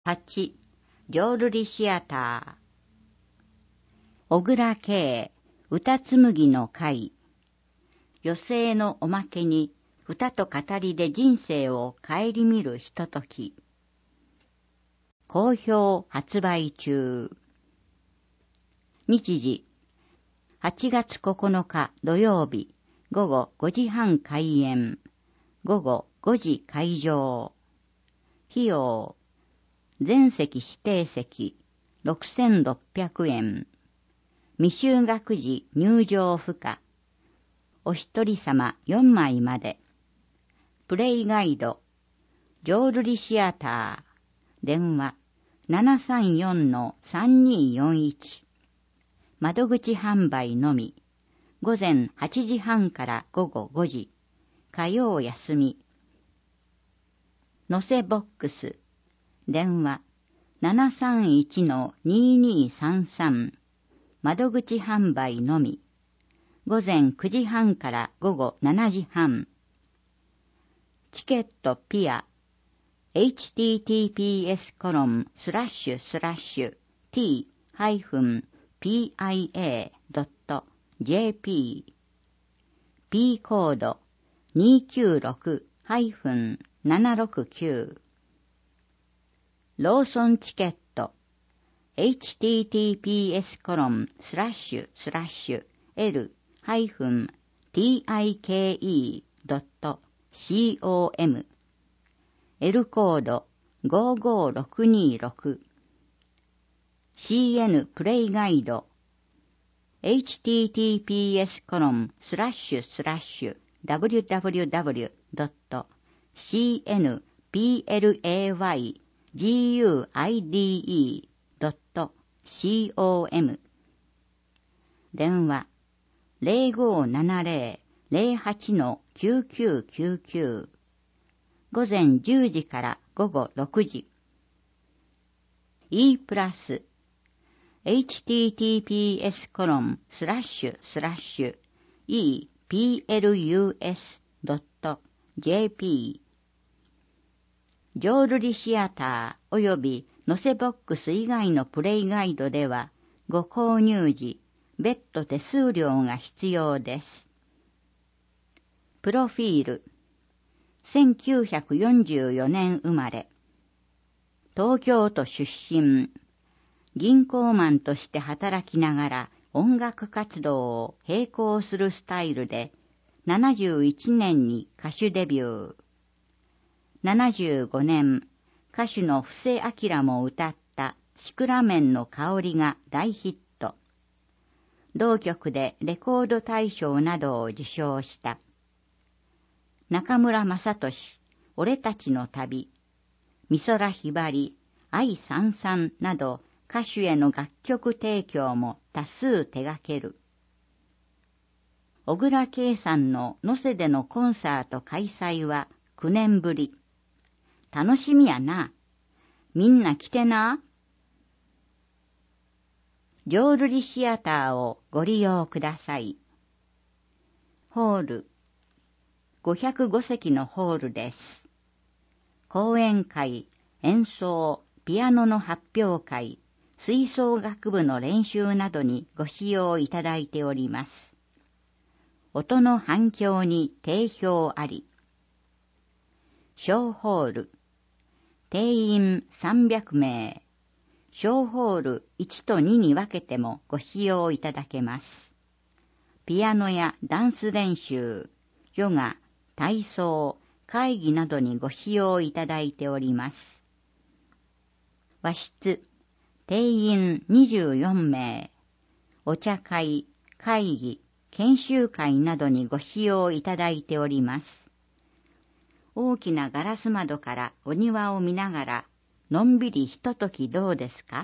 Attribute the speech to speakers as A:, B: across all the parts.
A: 8. 浄瑠璃シアター。小倉圭歌紡の会。余生のおまけに歌と語りで人生を顧みるひととき。好評発売中。日時8月9日土曜日午後5時半開演。午後5時会場。費用全席指定席6600円。未就学児入場不可。お一人様4枚まで。プレイガイド浄瑠璃シアター。電話 734-3241。窓口販売のみ。午前8時半から午後5時。火曜休み。のせボックス。電話 731-2233。窓口販売のみ。午前9時半から午後7時半。チケットピア https://t-pia.jp P コード 296-769 ローソンチケット https://l-tike.com L コード55626 CN プレイガイド https://www.cnplayguide.com 電話 0570-08-9999 午前10時から午後6時 E プラス https://eplus.jp 浄瑠璃シアターおよびのせボックス以外のプレイガイドではご購入時別途手数料が必要です。プロフィール1944年生まれ東京都出身銀行マンとして働きながら音楽活動を並行するスタイルで71年に歌手デビュー。75年、歌手の布施明も歌ったシクラメンの香りが大ヒット。同曲でレコード大賞などを受賞した。中村雅俊、俺たちの旅、美空ひばり、愛燦々など歌手への楽曲提供も多数手掛ける。小倉圭さんの能勢でのコンサート開催は9年ぶり。楽しみやな。みんな来てな。浄瑠璃シアターをご利用ください。ホール505席のホールです。講演会、演奏、ピアノの発表会、吹奏楽部の練習などにご使用いただいております。音の反響に定評あり。小ホール定員300名。小ホール1と2に分けてもご使用いただけます。ピアノやダンス練習、ヨガ、体操、会議などにご使用いただいております。和室、定員24名。お茶会、会議、研修会などにご使用いただいております。大きなガラス窓からお庭を見ながら、のんびりひとときどうですか？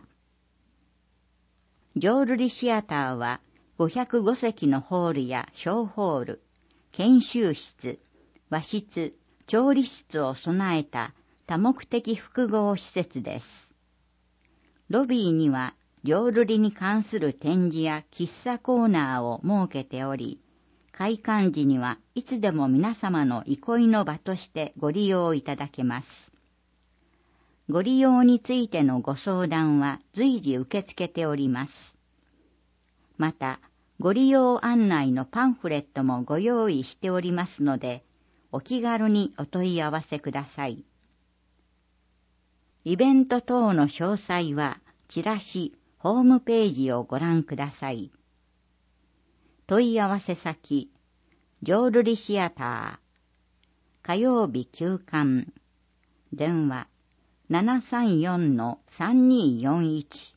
A: 浄瑠璃シアターは505席のホールや小ホール、研修室、和室、調理室を備えた多目的複合施設です。ロビーには浄瑠璃に関する展示や喫茶コーナーを設けており、開館時にはいつでも皆様の憩いの場としてご利用いただけます。 ご利用についてのご相談は随時受け付けております。また、ご利用案内のパンフレットもご用意しておりますので、お気軽にお問い合わせください。イベント等の詳細は、チラシ、ホームページをご覧ください。問い合わせ先、浄瑠璃シアター、火曜日休館、電話 734-3241